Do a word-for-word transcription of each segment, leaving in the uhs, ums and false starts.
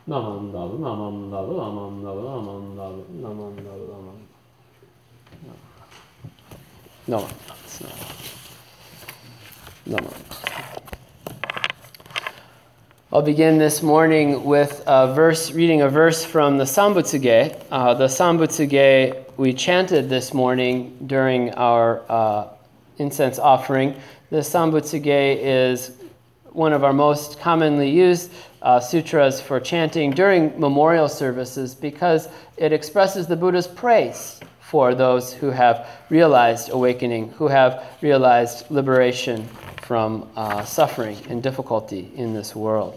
Namandavu, namandavu, namandavu, namandavu, namandavu, namandavu. No, it's not. No. I'll begin this morning with a verse, reading a verse from the Sambutsuge. Uh, the Sambutsuge we chanted this morning during our uh, incense offering. The Sambutsuge is one of our most commonly used uh, sutras for chanting during memorial services because it expresses the Buddha's praise for those who have realized awakening, who have realized liberation from uh, suffering and difficulty in this world.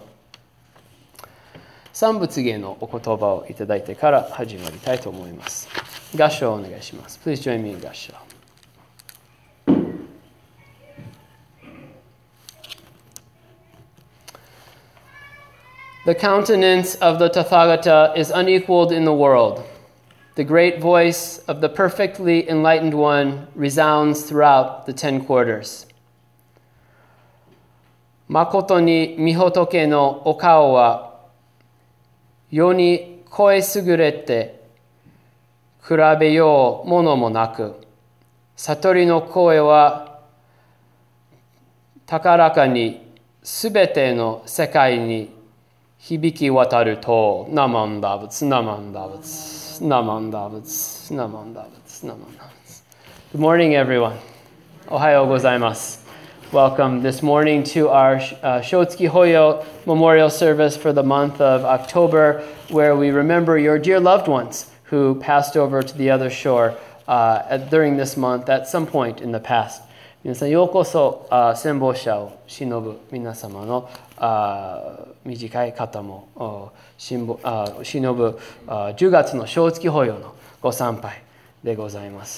三仏芸のお言葉をいただいてから始まりたいと思います。合唱をお願いします。Please join me in 合唱。The countenance of the Tathagata is unequaled in the world. The great voice of the perfectly enlightened one resounds throughout the ten quarters. Makoto ni Mihotoke no o kao wa yo ni koe sugurete kurabe you mono mo naku. Satori no koe wa takaraka ni subete no sekai ni hibiki wataru to. Namanda butsu, namanda butsu. Namandavats, namandavats, namandavats. Good morning, everyone. Ohayo gozaimasu. Welcome this morning to our uh, Shotsuki Hoyo memorial service for the month of October, where we remember your dear loved ones who passed over to the other shore uh, at, during this month at some point in the past. 皆さんようこそ戦没者を偲ぶ皆様の短い方も偲ぶじゅうがつの正月法要のご参拝でございます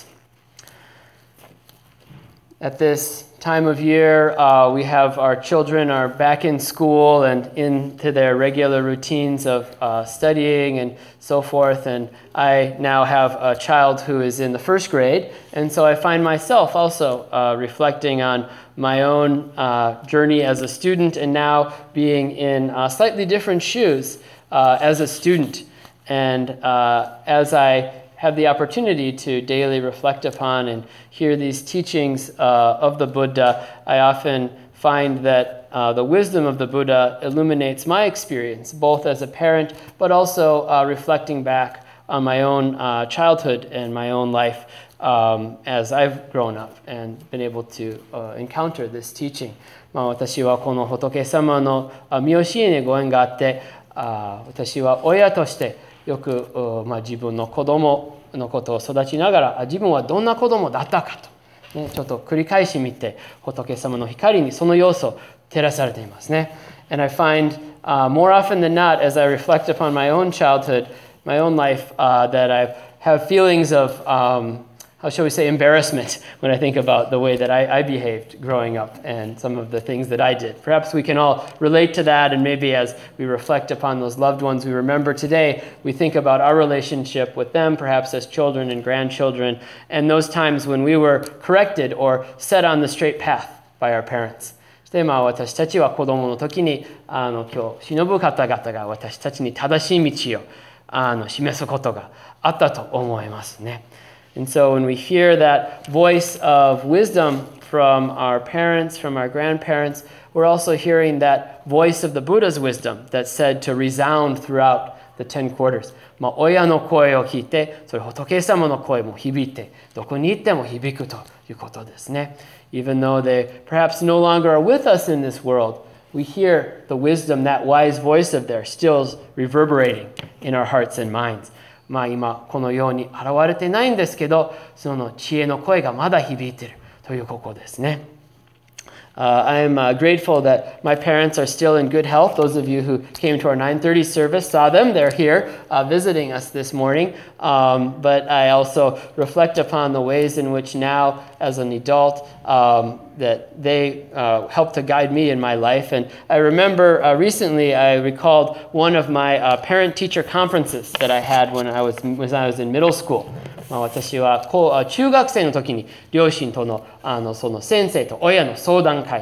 。At this time of year, uh, we have our children are back in school and into their regular routines of uh, studying and so forth. And I now have a child who is in the first grade. And so I find myself also uh, reflecting on my own uh, journey as a student and now being in uh, slightly different shoes uh, as a student. And uh, as I have the opportunity to daily reflect upon and hear these teachings uh, of the Buddha, I often find that uh, the wisdom of the Buddha illuminates my experience, both as a parent, but also uh, reflecting back on my own uh, childhood and my own life um, as I've grown up and been able to uh, encounter this teaching. まあ、私はこの仏様の見教えにご縁があって、あ私は親としてよく、まあ、自分の子供のことを育ちながら自分はどんな子供だったかと、ね、ちょっと繰り返し見て仏様の光にその要素を照らされていますね。And I find uh, more often than not as I reflect upon my own childhood, my own life, uh, that I have feelings of um, how shall we say, embarrassment when I think about the way that I, I behaved growing up and some of the things that I did. Perhaps we can all relate to that, and maybe as we reflect upon those loved ones we remember today, we think about our relationship with them, perhaps as children and grandchildren, and those times when we were corrected or set on the straight path by our parents. そしてまあ私たちは子供の時にあの今日忍ぶ方々が私たちに正しい道をあの示すことがあったと思いますね。And so when we hear that voice of wisdom from our parents, from our grandparents, we're also hearing that voice of the Buddha's wisdom that's said to resound throughout the ten quarters. まあ、親の声を聞いて、それ仏様の声も響いて、どこに行っても響くということですね。Even though they perhaps no longer are with us in this world, we hear the wisdom, that wise voice of theirs still reverberating in our hearts and minds. まあ今このように現れてないんですけど、その知恵の声がまだ響いているというここですね。Uh, I am uh, grateful that my parents are still in good health. Those of you who came to our nine thirty service saw them. They're here uh, visiting us this morning. Um, but I also reflect upon the ways in which now, as an adult, um, that they uh, help to guide me in my life. And I remember uh, recently I recalled one of my uh, parent-teacher conferences that I had when I was when I was in middle school. まあ、私はこう中学生の時に両親との、あのその先生と親の相談会の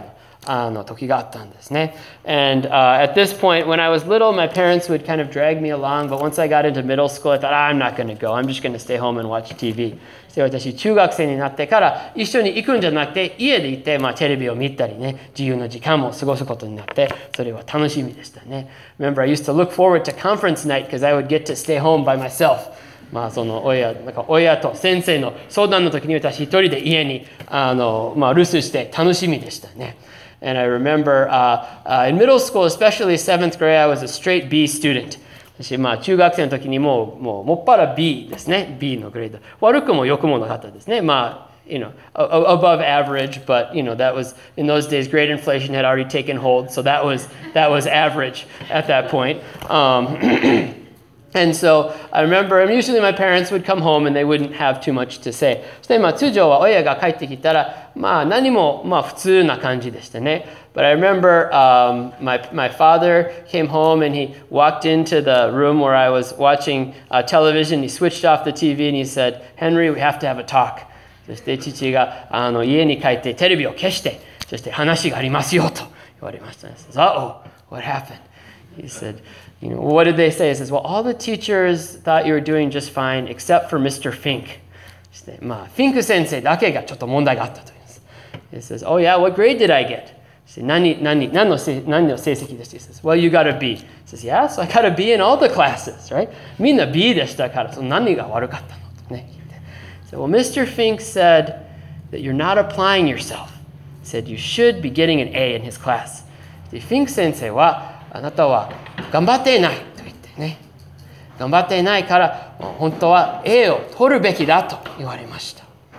あの時があったんですね。And、uh, at this point, when I was little, my parents would kind of drag me along, but once I got into middle school, I thought, ah, I'm not going to go. I'm just going to stay home and watch T V. で私、中学生になってから一緒に行くんじゃなくて、家で行って、まあ、テレビを見たりね、自由な時間も過ごすことになって、それは楽しみでしたね。Remember, I used to look forward to conference night because I would get to stay home by myself. まあ、その親、なんか親と先生の相談の時に私一人で家にあの、まあ、留守して楽しみでしたね。And I remember uh, uh, in middle school, especially seventh grade, I was a straight B student. 私、まあ、中学生の時にもう、もう、もっぱら B ですね。B のグレード。悪くも良くもなかったですね。まあ、you know, above average, but, you know, that was, in those days, grade inflation had already taken hold, so that was, that was average at that point. Um, and so I remember, and usually my parents would come home and they wouldn't have too much to say. そして、まあ、通常は親が帰ってきたら、まあ、何も、まあ、普通な感じでしたね。But I remember um, my, my father came home and he walked into the room where I was watching uh, television. He switched off the T V and he said, Henry, we have to have a talk. そして父があの家に帰ってテレビを消して、そして話がありますよと言われました。He says, uh-oh, what happened? He said, you know, what did they say? He says, well, all the teachers thought you were doing just fine except for Mister Fink. そして、まあ、フィンク先生だけがちょっと問題があったと言います。He says, oh yeah, what grade did I get? Nani, nani, nani no se, nani no seiseki desu? He says, well, you got a B. He says, yeah, so I got a B in all the classes, right? みんな B でしたから、その何が悪かったのとね。So, well, Mister Fink said that you're not applying yourself. He said you should be getting an A in his class. で、フィンク先生は、あなたは頑張っていないと言ってね。頑張っていないから、本当は A を取るべきだと言われました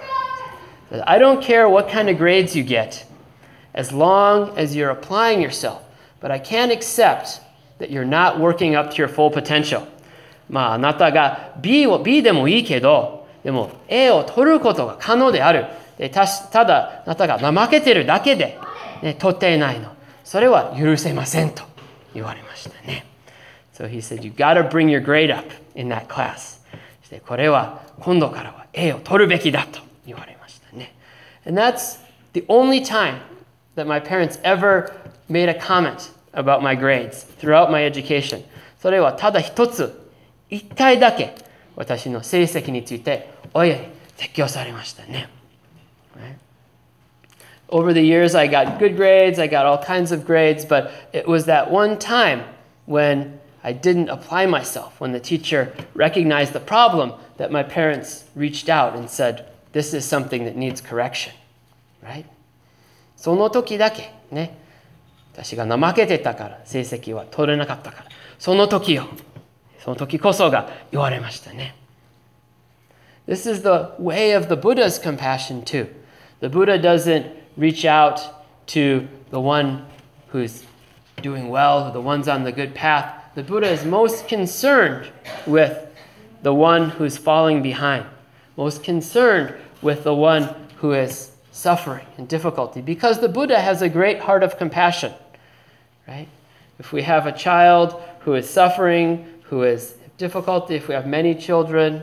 。I don't care what kind of grades you get.As long as you're applying yourself. But I can't accept that you're not working up to your full potential. まあ、あなたが B を B でもいいけど、でも A を取ることが可能である。で た, ただ、あなたが怠けてるだけで、ね、取っていないの。それは許せませんと言われましたね。So he said, you gotta bring your grade up in that class. そしてこれは今度からは A を取るべきだと言われましたね。And that's the only time.that my parents ever made a comment about my grades throughout my education. それはただ一つ、一回だけ私の成績について親に説教されましたね。Right? Over the years, I got good grades, I got all kinds of grades, but it was that one time when I didn't apply myself, when the teacher recognized the problem that my parents reached out and said, this is something that needs correction. Right?その時だけね、私が怠けてたから成績は取れなかったから、その時よ、その時こそが言われましたね。This is the way of the Buddha's compassion too. The Buddha doesn't reach out to the one who's doing well, the ones on the good path. The Buddha is most concerned with the one who's falling behind, most concerned with the one who is suffering and difficulty, because the Buddha has a great heart of compassion, right? If we have a child who is suffering, who is difficulty, if we have many children,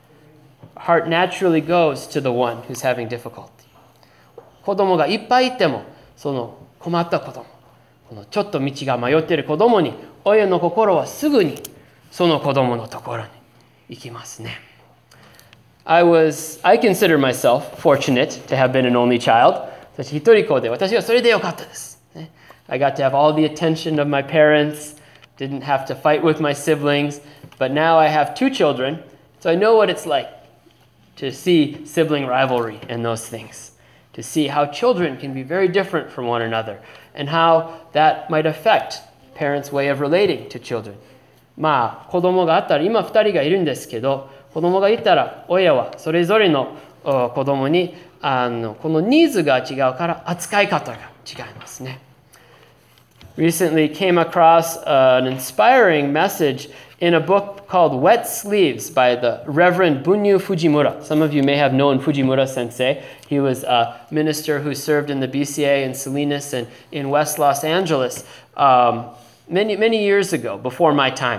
our heart naturally goes to the one who's having difficulty. 子供がいっぱいいても、その困った子供、このちょっと道が迷っている子供に、親の心はすぐにその子供のところに行きますね。I was, I consider myself fortunate to have been an only child. 私一人子で、私はそれでよかったです。I got to have all the attention of my parents, didn't have to fight with my siblings, but now I have two children, so I know what it's like to see sibling rivalry and those things, to see how children can be very different from one another, and how that might affect parents' way of relating to children. まあ、子供があったら、今二人がいるんですけど、子供がいたら親はそれぞれの子供にあのこのニーズが違うから扱い方が違いますね。Recently came across an inspiring message in a book called Wet Sleeves by the Reverend Bunyu Fujimura. Some of you may have known Fujimura sensei. He was a minister who served in the B C A in Salinas and in West Los Angeles um, many, many years ago, before my time.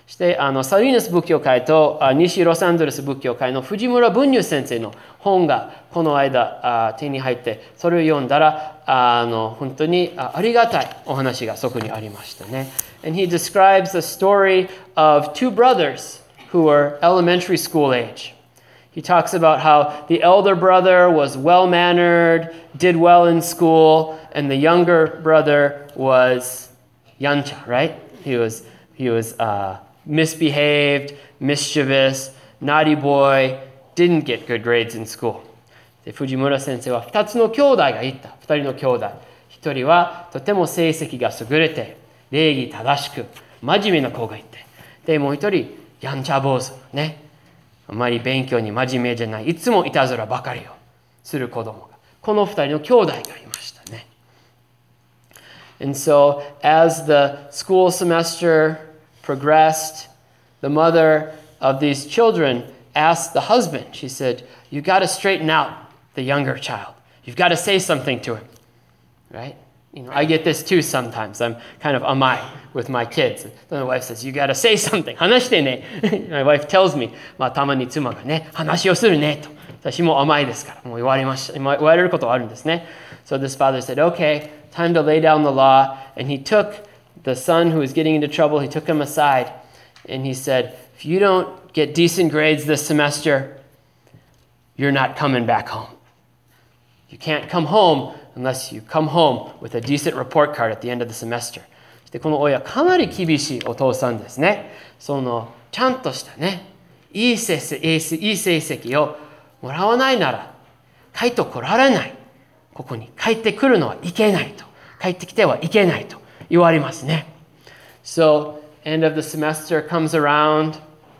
そしてあのサルイナス仏教会とあ西ロサンゼルス仏教会の藤村文如先生の本がこの間あ手に入って、それを読んだらあの本当にあありがたいお話がそこにありましたね。And he describes the story of two brothers who were elementary school age. He talks about how the elder brother was well-mannered, did well in school, and the younger brother was yancha, right? He was, he was uh, misbehaved, mischievous, naughty boy, didn't get good grades in school. で、藤村先生はふたつの兄弟がいた。ふたりの兄弟。ひとりはとても成績が優れて、礼儀正しく、真面目な子がいて。で、もう一人、やんちゃ坊主。ね。あまり勉強に真面目じゃない。いつもいたずらばかりをする子供が。このふたりの兄弟がいましたね。And so, as the school semester progressed, the mother of these children asked the husband, she said, you got to straighten out the younger child. You've got to say something to him, right? You know, I get this too sometimes. I'm kind of amai with my kids. And then my wife says, you got to say something. 話してね. My wife tells me, まあたまに妻がね、話をするねと。私も甘いですから、もう言われました。言われることはあるんですね。So this father said, okay, time to lay down the law. And he took the son who was getting into trouble, he took him aside. And he said, if you don't get decent grades this semester, you're not coming back home. You can't come home unless you come home with a decent report card at the end of the semester. で、この親、かなり厳しいお父さんですね。その、ちゃんとしたね、いい成績、いい成績をもらわないなら、帰ってこられない。ここに帰ってくるのはいけないと。帰ってきてはいけないと言われますね。So, end of the semester comes around.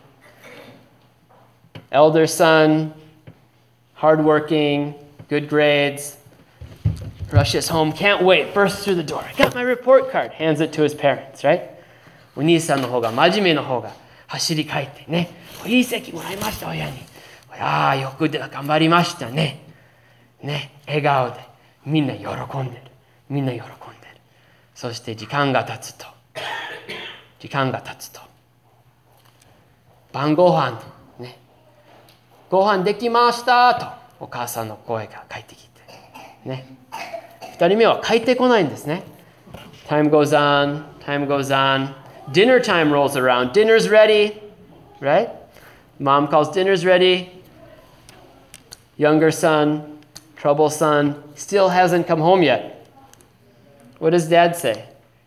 Elder son, hardworking, good grades, rushes home, can't wait, bursts through the door. I got my report card, hands it to his parents, right? お兄さんの方が、真面目の方が走り帰ってね、いい席もらいました親に。ああ、よく頑張りましたね。ね、笑顔でみんな喜んでる。みんな喜んでる。そして時間が経つと、時間が経つと、晩ご飯ね、ご飯できましたとお母さんの声が返ってきて、ね、二人目は帰ってこないんですね。Time goes on, time goes on. Dinner time rolls around. Dinner's ready, right? Mom calls dinner's ready. Younger son, trouble son, still hasn't come home yet. What does dad say?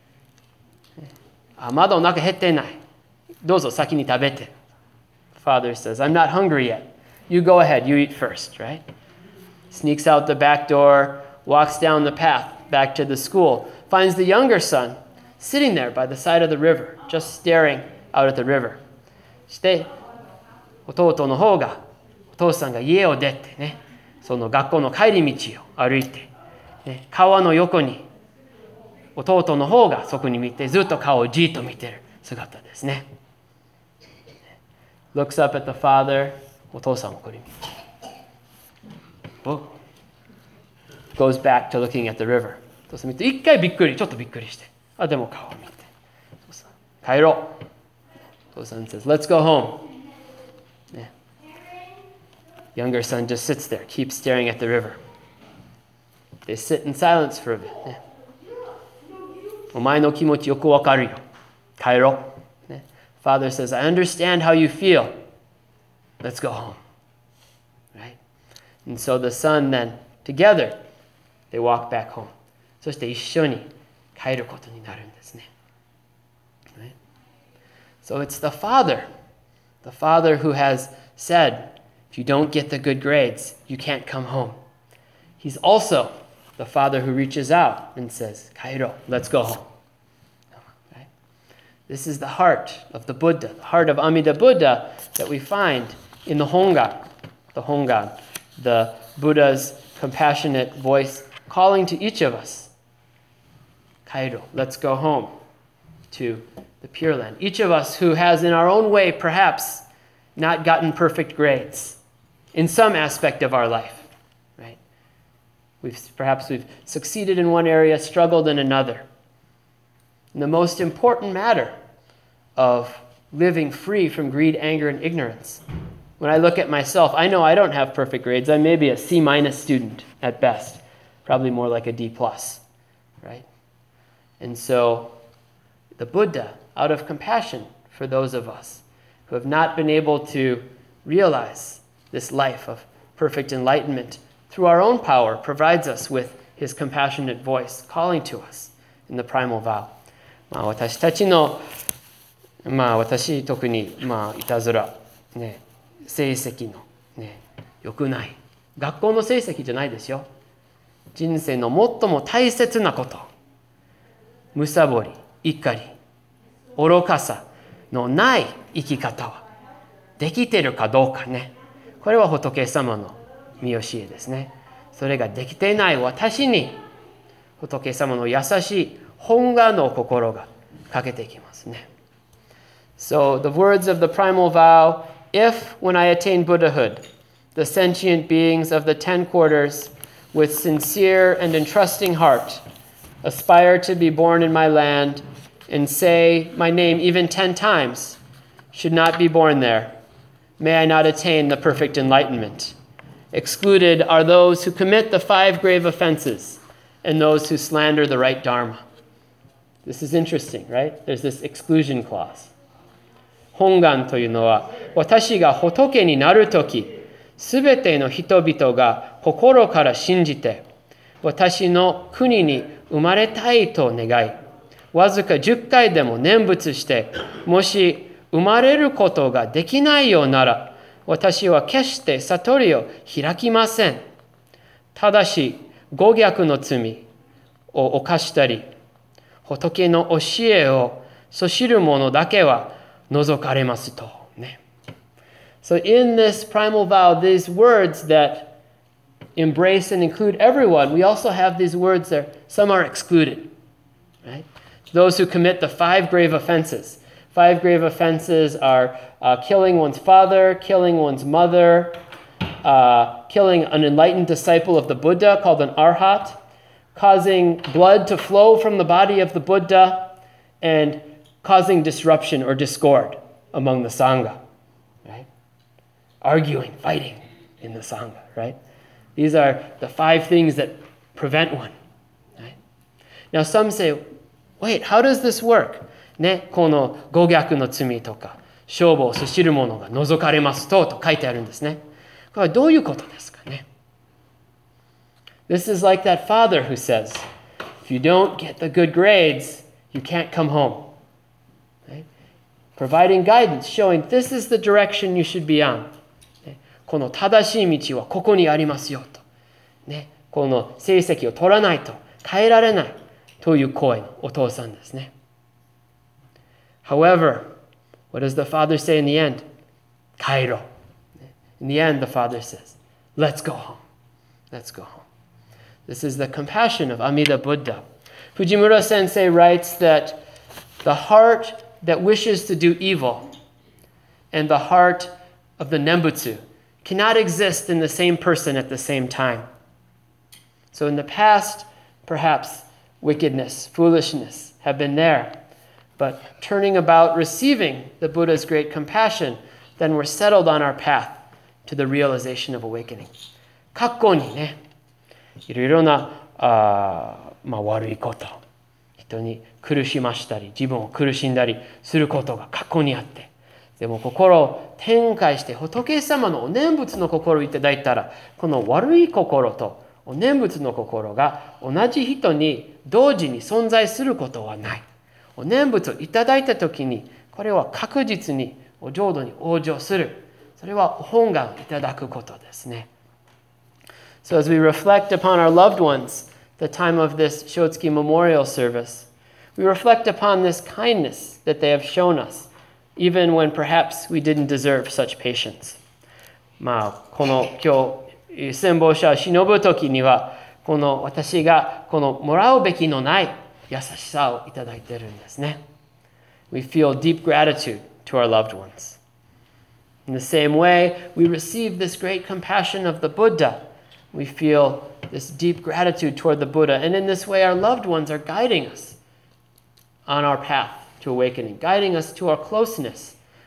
あ、まだお腹減ってない。どうぞ先に食べて。Father says, I'm not hungry yet. You go ahead, you eat first, right? Sneaks out the back door, walks down the path back to the school, finds the younger son sitting there by the side of the river, just staring out at the river. して、弟の方が、お父さんが家を出てね、その学校の帰り道を歩いて、ね、川の横に弟の方がそこに見てずっと顔をじっと見てる姿ですね。Looks up at the father. お父さんもこれ見て。Goes back to looking at the river. お父さん見て一回びっくり、ちょっとびっくりして。あ、でも顔を見て。お父さん帰ろう。お父さん says, let's go home. ね。Younger son just sits there, keeps staring at the river. They sit in silence for a bit. ね。お前の気持ちよくわかるよ。帰ろう。ね。Father says, I understand how you feel. Let's go home. Right? And so the son then, together, they walk back home. そして一緒に帰ることになるんですね。Right? So it's the father, the father who has said, if you don't get the good grades, you can't come home. He's also the father who reaches out and says, Kairo, let's go home. Right? This is the heart of the Buddha, the heart of Amida Buddha that we find in the Hongan, the Hongan, the Buddha's compassionate voice calling to each of us. Kairo, let's go home to the Pure Land. Each of us who has in our own way perhaps not gotten perfect grades in some aspect of our life. We've, perhaps we've succeeded in one area, struggled in another. And the most important matter of living free from greed, anger, and ignorance. When I look at myself, I know I don't have perfect grades. I may be a C minus student at best, probably more like a D plus, right? And so the Buddha, out of compassion for those of us who have not been able to realize this life of perfect enlightenment through our own power, provides us with his compassionate voice calling to us in the primal vow. まあ私たちの、まあ私特にまあいたずら、ね、成績のね、良くない。学校の成績じゃないですよ。人生の最も大切なこと。むさぼり、怒り、愚かさのない生き方はできているかどうかね。これは仏様の見教えですね。それができていない私に仏様の優しい本願の心がかけていきますね。So the words of the primal vow, if when I attain Buddhahood, the sentient beings of the ten quarters with sincere and entrusting heart aspire to be born in my land and say my name even ten times, should not be born there. May I not attain the perfect enlightenment. Excluded are those who commit the five grave offenses and those who slander the right Dharma. This is interesting, right? There's this exclusion clause. 本願というのは、私が仏になるとき、すべての人々が心から信じて、私の国に生まれたいと願い、わずかじゅっかいでも念仏して、もし生まれることができないようなら、私は決して悟りを開きません。ただし、誤逆の罪を犯したり、仏の教えをそ知る者だけは除かれますと。ね。So in this primal vow, these words that embrace and include everyone, we also have these words that some are excluded. Right? Those who commit the five grave offenses. Five grave offenses are uh, killing one's father, killing one's mother, uh, killing an enlightened disciple of the Buddha called an arhat, causing blood to flow from the body of the Buddha, and causing disruption or discord among the Sangha. Right? Arguing, fighting in the Sangha. Right? These are the five things that prevent one. Right? Now some say, wait, how does this work? ね、この誤逆の罪とか、勝負をそ知る者が除かれますと、と書いてあるんですね。これはどういうことですかね。This is like that father who says, if you don't get the good grades, you can't come home. Right? Providing guidance, showing this is the direction you should be on. この正しい道はここにありますよと。ね、この成績を取らないと変えられないという声のお父さんですね。However, what does the father say in the end? 帰ろう。In the end, the father says, let's go home. Let's go home. This is the compassion of Amida Buddha. Fujimura Sensei writes that the heart that wishes to do evil and the heart of the Nembutsu cannot exist in the same person at the same time. So in the past, perhaps wickedness, foolishness have been there. But turning about, receiving the Buddha's great compassion, then we're settled on our path to the realization of awakening. 過去にね、いろいろなあ、まあ、悪いこと、人に苦しましたり、自分を苦しんだりすることが過去にあって、でも心を展開して仏様のお念仏の心をいただいたら、この悪い心とお念仏の心が同じ人に同時に存在することはない。お念仏をいただいたときに、これは確実にお浄土に往生する。それは本願をいただくことですね。So as we reflect upon our loved ones, the time of this Shotsuki Memorial Service, we reflect upon this kindness that they have shown us, even when perhaps we didn't deserve such patience. まあ、この今日、戦没者を忍ぶときには、この私がこのもらうべきのない優しさをいただいているんですね。We feel deep gratitude to our loved ones. In the same way, we receive this great compassion of the Buddha. We feel this deep gratitude toward the Buddha. And in this way, our loved ones are guiding us on our path to awakening, guiding us to our closeness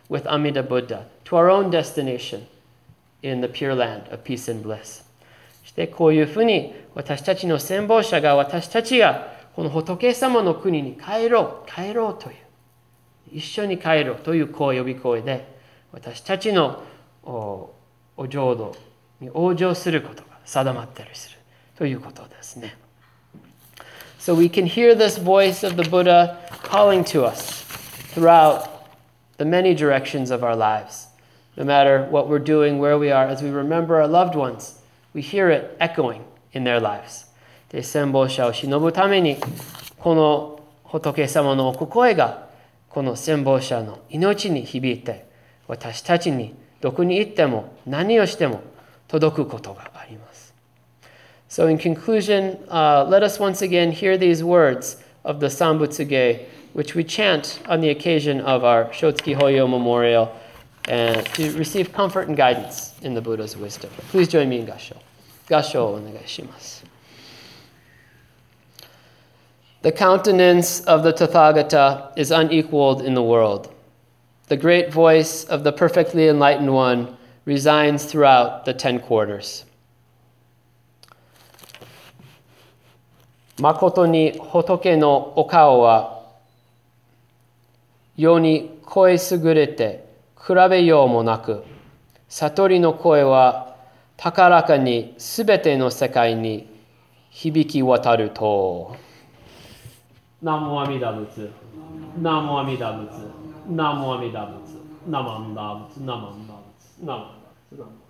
with Amida Buddha to our own destination in the Pure Land of peace and bliss. そしてこういうふうに私たちの先導者が私たちがこの仏様の国に帰ろう、帰ろうという、一緒に帰ろうという声呼び声で私たちのお浄土に往生することが定まったりするということですね。So we can hear this voice of the Buddha calling to us throughout the many directions of our lives. No matter what we're doing, where we are, as we remember our loved ones, we hear it echoing in their lives. で、先導者を忍ぶために、この仏様のお声が、この先導者の命に響いて、私たちにどこに行っても何をしても届くことがあります。So in conclusion, uh, let us once again hear these words of the Sambutsuge, which we chant on the occasion of our Shotsuki Hoyo Memorial, and to receive comfort and guidance in the Buddha's wisdom. Please join me in Gassho. Gassho o onegaishimasu. The countenance of the Tathagata is unequaled in the world. The great voice of the perfectly enlightened one resigns throughout the ten quarters. 誠に仏のお顔は世に声優れて比べようもなく、悟りの声は高らかにすべての世界に響き渡ると。南無阿弥陀仏、南無阿弥陀仏、南無阿弥陀仏、南無阿弥陀仏、南無阿弥陀仏、南無阿弥陀仏。